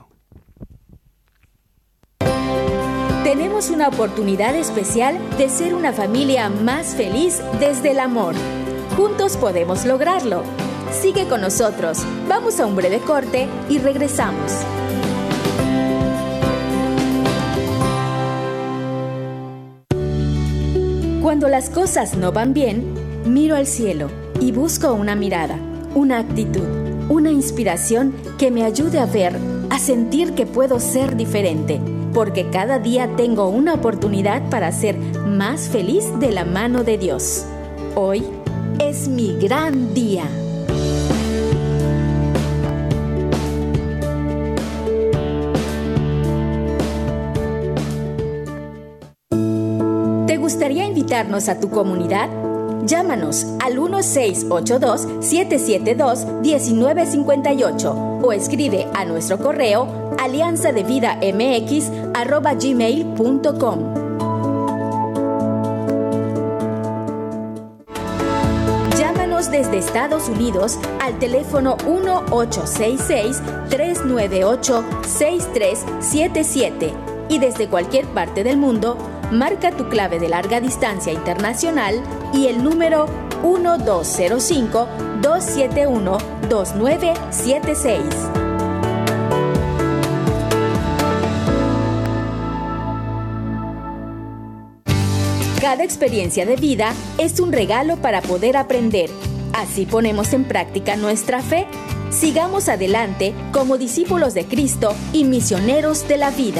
Tenemos una oportunidad especial de ser una familia más feliz desde el amor. Juntos podemos lograrlo. Sigue con nosotros. Vamos a un breve corte y regresamos. Cuando las cosas no van bien, miro al cielo y busco una mirada, una actitud, una inspiración que me ayude a ver, a sentir que puedo ser diferente. Porque cada día tengo una oportunidad para ser más feliz de la mano de Dios. Hoy es mi gran día. ¿Te gustaría invitarnos a tu comunidad? Llámanos al 1682-772-1958 o escribe a nuestro correo alianzadevidamx@gmail.com. Llámanos desde Estados Unidos al teléfono 1-866-398-6377 y desde cualquier parte del mundo, marca tu clave de larga distancia internacional y el número 1205-271-2976. Cada experiencia de vida es un regalo para poder aprender. Así ponemos en práctica nuestra fe. Sigamos adelante como discípulos de Cristo y misioneros de la vida.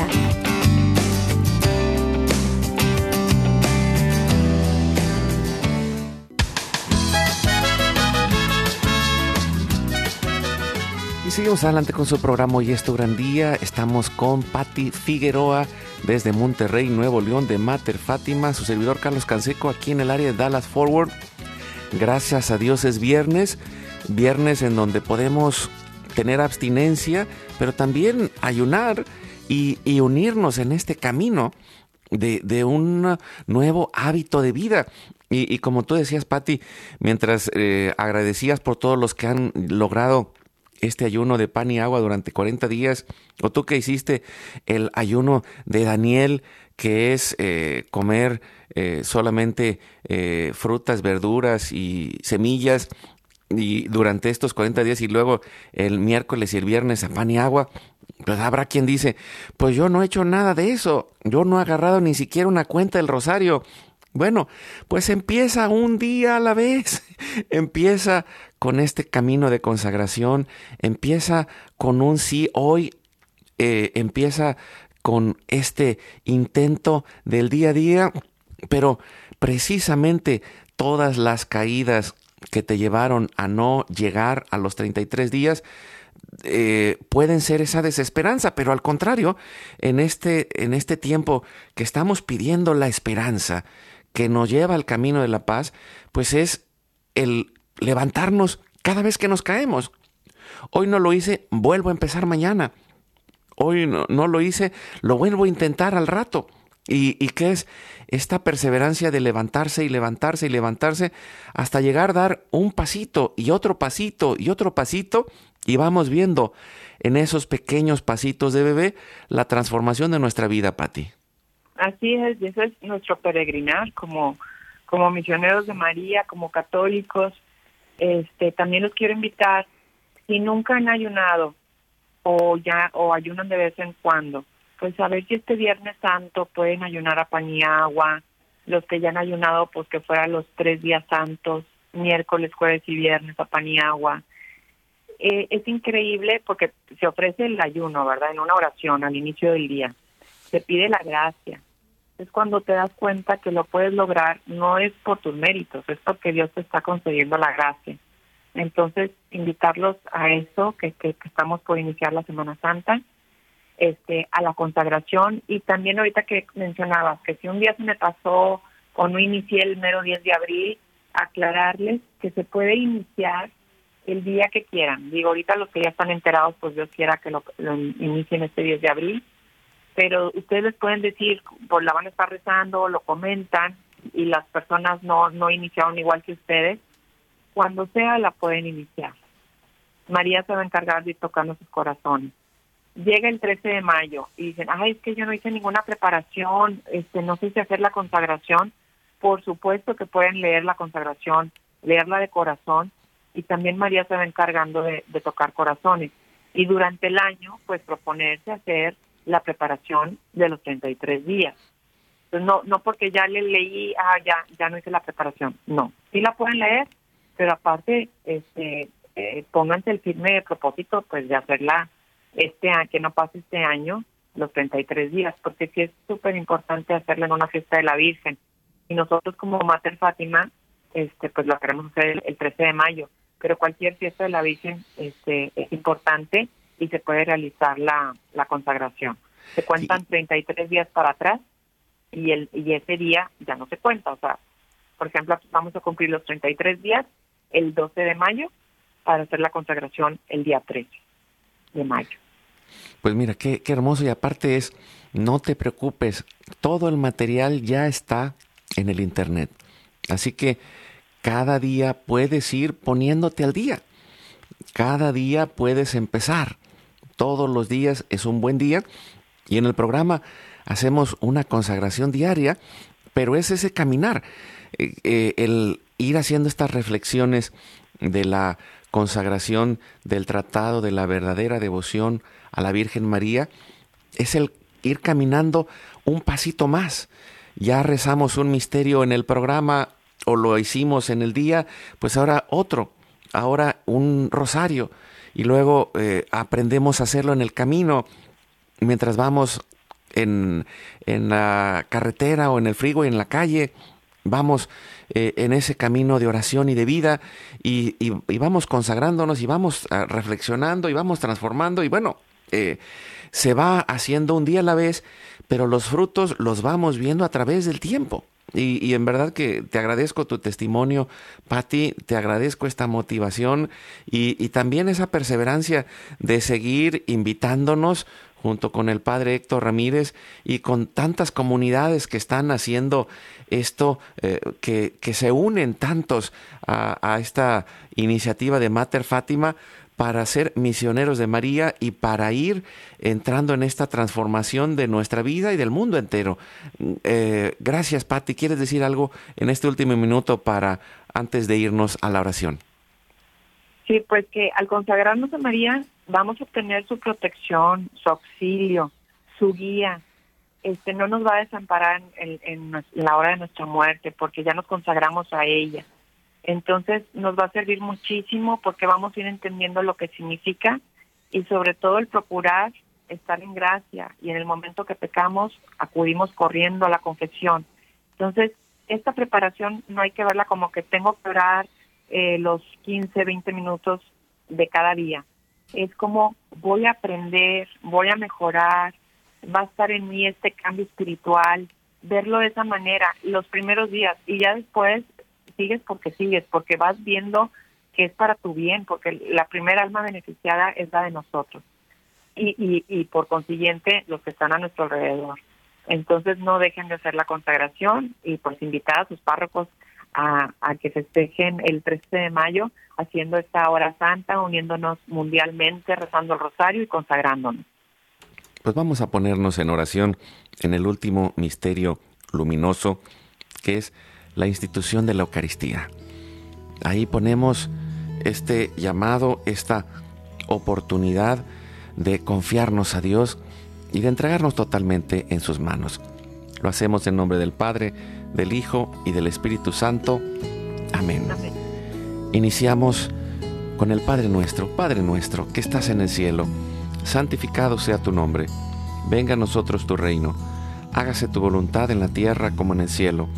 Y seguimos adelante con su programa Hoy es tu gran día. Estamos con Patti Figueroa desde Monterrey, Nuevo León, de Mater Fátima. Su servidor Carlos Canseco aquí en el área de Dallas Fort Worth. Gracias a Dios es viernes en donde podemos tener abstinencia, pero también ayunar y unirnos en este camino de un nuevo hábito de vida. Y como tú decías, Patti, mientras agradecías por todos los que han logrado este ayuno de pan y agua durante 40 días, o tú que hiciste el ayuno de Daniel, que es comer solamente frutas, verduras y semillas, y durante estos 40 días, y luego el miércoles y el viernes a pan y agua, pues habrá quien dice, pues yo no he hecho nada de eso, yo no he agarrado ni siquiera una cuenta del rosario. Bueno, pues empieza un día a la vez, empieza con este camino de consagración, empieza con un sí hoy, empieza con este intento del día a día, pero precisamente todas las caídas que te llevaron a no llegar a los 33 días pueden ser esa desesperanza, pero al contrario, en este tiempo que estamos pidiendo la esperanza que nos lleva al camino de la paz, pues es el levantarnos cada vez que nos caemos. Hoy no lo hice, vuelvo a empezar mañana. Hoy no lo hice, lo vuelvo a intentar al rato. ¿Y qué es esta perseverancia de levantarse y levantarse y levantarse hasta llegar a dar un pasito y otro pasito y otro pasito? Y vamos viendo en esos pequeños pasitos de bebé la transformación de nuestra vida, Pati. Así es, y eso es nuestro peregrinar como misioneros de María, como católicos. También los quiero invitar, si nunca han ayunado o ayunan de vez en cuando, pues a ver si este Viernes Santo pueden ayunar a pan y agua. Los que ya han ayunado, pues que fueran los 3 días santos, miércoles, jueves y viernes a pan y agua. Es increíble porque se ofrece el ayuno, ¿verdad? En una oración al inicio del día. Se pide la gracia. Es cuando te das cuenta que lo puedes lograr, no es por tus méritos, es porque Dios te está concediendo la gracia. Entonces, invitarlos a eso, que estamos por iniciar la Semana Santa, a la consagración. Y también ahorita que mencionabas que si un día se me pasó o no inicié el mero 10 de abril, aclararles que se puede iniciar el día que quieran. Digo, ahorita los que ya están enterados, pues Dios quiera que lo inicien este 10 de abril, pero ustedes les pueden decir, pues la van a estar rezando, lo comentan, y las personas no iniciaron igual que ustedes, cuando sea la pueden iniciar. María se va a encargar de ir tocando sus corazones. Llega el 13 de mayo y dicen, es que yo no hice ninguna preparación, no sé si hacer la consagración. Por supuesto que pueden leer la consagración, leerla de corazón, y también María se va encargando de tocar corazones. Y durante el año, pues proponerse hacer la preparación de los 33 días. Entonces, no porque ya le leí, ya no hice la preparación. No, sí la pueden leer, pero aparte, pónganse el firme propósito, pues de hacerla que no pase este año los 33 días, porque sí es súper importante hacerla en una fiesta de la Virgen. Y nosotros como Mater Fátima, pues lo queremos hacer el 13 de mayo, pero cualquier fiesta de la Virgen es importante y se puede realizar la consagración. Se cuentan 33 días para atrás y ese día ya no se cuenta. O sea, por ejemplo, vamos a cumplir los 33 días el 12 de mayo para hacer la consagración el día 13 de mayo. Pues mira, qué hermoso. Y aparte no te preocupes, todo el material ya está en el internet. Así que cada día puedes ir poniéndote al día. Cada día puedes empezar. Todos los días es un buen día. Y en el programa hacemos una consagración diaria, pero es ese caminar, el ir haciendo estas reflexiones de la consagración del tratado de la verdadera devoción a la Virgen María, es el ir caminando un pasito más. Ya rezamos un misterio en el programa o lo hicimos en el día, pues ahora otro, ahora un rosario, y luego aprendemos a hacerlo en el camino, mientras vamos en la carretera o en el freeway, en la calle, vamos en ese camino de oración y de vida, y vamos consagrándonos, y vamos reflexionando, y vamos transformando, y bueno, se va haciendo un día a la vez, pero los frutos los vamos viendo a través del tiempo. Y en verdad que te agradezco tu testimonio, Pati, te agradezco esta motivación y también esa perseverancia de seguir invitándonos junto con el padre Héctor Ramírez y con tantas comunidades que están haciendo esto, que se unen tantos a esta iniciativa de Mater Fátima para ser misioneros de María y para ir entrando en esta transformación de nuestra vida y del mundo entero. Gracias, Pati. ¿Quieres decir algo en este último minuto antes de irnos a la oración? Sí, pues que al consagrarnos a María vamos a obtener su protección, su auxilio, su guía. no nos va a desamparar en la hora de nuestra muerte, porque ya nos consagramos a ella. Entonces nos va a servir muchísimo porque vamos a ir entendiendo lo que significa y sobre todo el procurar estar en gracia, y en el momento que pecamos acudimos corriendo a la confesión. Entonces esta preparación no hay que verla como que tengo que orar los 15, 20 minutos de cada día. Es como voy a aprender, voy a mejorar, va a estar en mí este cambio espiritual, verlo de esa manera los primeros días, y ya después sigues, porque vas viendo que es para tu bien, porque la primera alma beneficiada es la de nosotros y por consiguiente los que están a nuestro alrededor. Entonces no dejen de hacer la consagración y pues invitar a sus párrocos a que festejen el 13 de mayo haciendo esta hora santa, uniéndonos mundialmente, rezando el rosario y consagrándonos. Pues vamos a ponernos en oración en el último misterio luminoso, que es la institución de la Eucaristía. Ahí ponemos este llamado, esta oportunidad de confiarnos a Dios y de entregarnos totalmente en sus manos. Lo hacemos en nombre del Padre, del Hijo y del Espíritu Santo. Amén. Amén. Iniciamos con el Padre nuestro que estás en el cielo, santificado sea tu nombre. Venga a nosotros tu reino. Hágase tu voluntad en la tierra como en el cielo.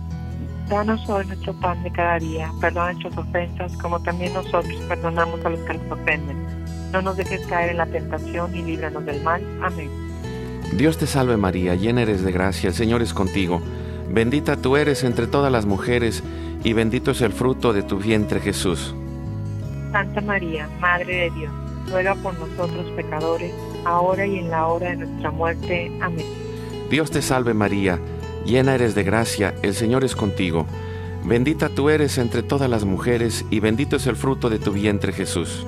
Danos hoy nuestro pan de cada día. Perdona nuestras ofensas, como también nosotros perdonamos a los que nos ofenden. No nos dejes caer en la tentación y líbranos del mal. Amén. Dios te salve María, llena eres de gracia, el Señor es contigo. Bendita tú eres entre todas las mujeres, y bendito es el fruto de tu vientre, Jesús. Santa María, Madre de Dios, ruega por nosotros pecadores, ahora y en la hora de nuestra muerte. Amén. Dios te salve María, llena eres de gracia, el Señor es contigo. Bendita tú eres entre todas las mujeres, y bendito es el fruto de tu vientre, Jesús.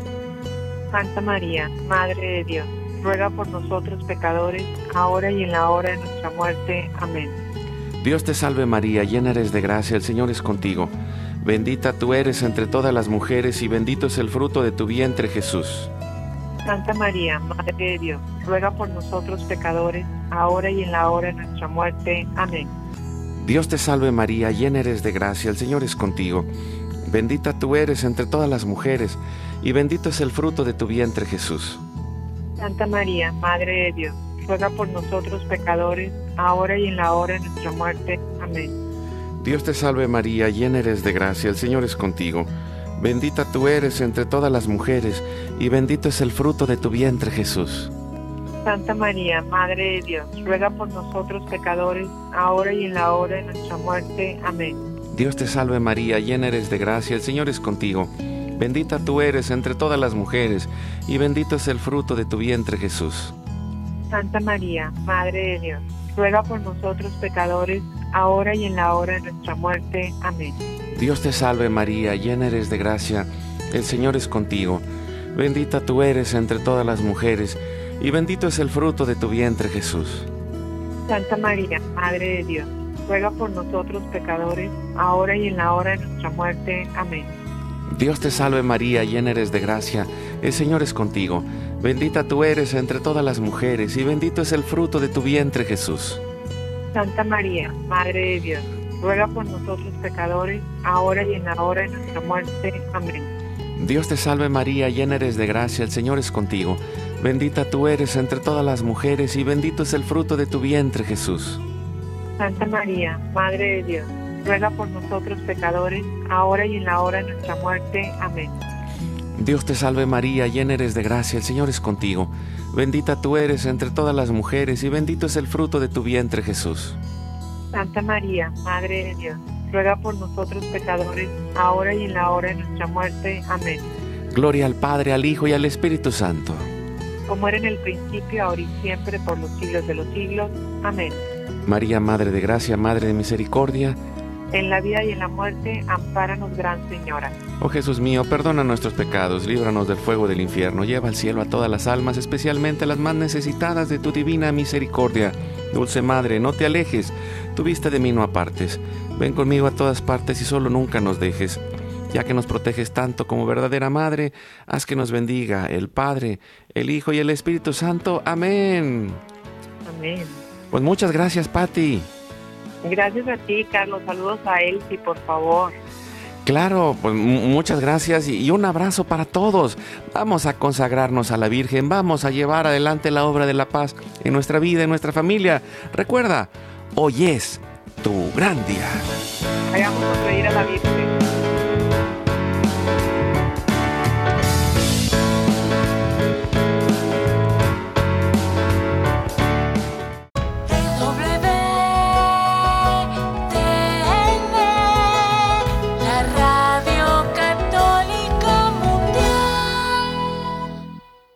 Santa María, Madre de Dios, ruega por nosotros pecadores, ahora y en la hora de nuestra muerte. Amén. Dios te salve María, llena eres de gracia, el Señor es contigo. Bendita tú eres entre todas las mujeres, y bendito es el fruto de tu vientre, Jesús. Santa María, Madre de Dios, ruega por nosotros pecadores, ahora y en la hora de nuestra muerte. Amén. Dios te salve María, llena eres de gracia, el Señor es contigo. Bendita tú eres entre todas las mujeres, y bendito es el fruto de tu vientre, Jesús. Santa María, Madre de Dios, ruega por nosotros pecadores, ahora y en la hora de nuestra muerte. Amén. Dios te salve María, llena eres de gracia, el Señor es contigo. Bendita tú eres entre todas las mujeres, y bendito es el fruto de tu vientre, Jesús. Santa María, Madre de Dios, ruega por nosotros pecadores, ahora y en la hora de nuestra muerte. Amén. Dios te salve María, llena eres de gracia, el Señor es contigo. Bendita tú eres entre todas las mujeres, y bendito es el fruto de tu vientre, Jesús. Santa María, Madre de Dios, ruega por nosotros pecadores, ahora y en la hora de nuestra muerte. Amén. Dios te salve María, llena eres de gracia, el Señor es contigo. Bendita tú eres entre todas las mujeres, y bendito es el fruto de tu vientre, Jesús. Santa María, Madre de Dios, ruega por nosotros pecadores, ahora y en la hora de nuestra muerte. Amén. Dios te salve María, llena eres de gracia, el Señor es contigo. Bendita tú eres entre todas las mujeres, y bendito es el fruto de tu vientre, Jesús. Santa María, Madre de Dios, ruega por nosotros pecadores, ahora y en la hora de nuestra muerte. Amén. Dios te salve María, llena eres de gracia, el Señor es contigo. Bendita tú eres entre todas las mujeres, y bendito es el fruto de tu vientre, Jesús. Santa María, Madre de Dios, ruega por nosotros pecadores, ahora y en la hora de nuestra muerte. Amén. Dios te salve María, llena eres de gracia, el Señor es contigo. Bendita tú eres entre todas las mujeres, y bendito es el fruto de tu vientre, Jesús. Santa María, Madre de Dios, ruega por nosotros pecadores, ahora y en la hora de nuestra muerte. Amén. Gloria al Padre, al Hijo y al Espíritu Santo. Como era en el principio, ahora y siempre, por los siglos de los siglos. Amén. María, Madre de Gracia, Madre de Misericordia, en la vida y en la muerte, ampáranos, Gran Señora. Oh Jesús mío, perdona nuestros pecados, líbranos del fuego del infierno, lleva al cielo a todas las almas, especialmente a las más necesitadas de tu divina misericordia. Dulce Madre, no te alejes, tu vista de mí no apartes. Ven conmigo a todas partes y solo nunca nos dejes. Ya que nos proteges tanto como verdadera Madre, haz que nos bendiga el Padre, el Hijo y el Espíritu Santo. Amén. Amén. Pues muchas gracias, Pati. Gracias a ti, Carlos. Saludos a Elsie, por favor. Claro, pues muchas gracias y un abrazo para todos. Vamos a consagrarnos a la Virgen, vamos a llevar adelante la obra de la paz en nuestra vida, en nuestra familia. Recuerda, hoy es tu gran día. Hagamos sonreír a la Virgen.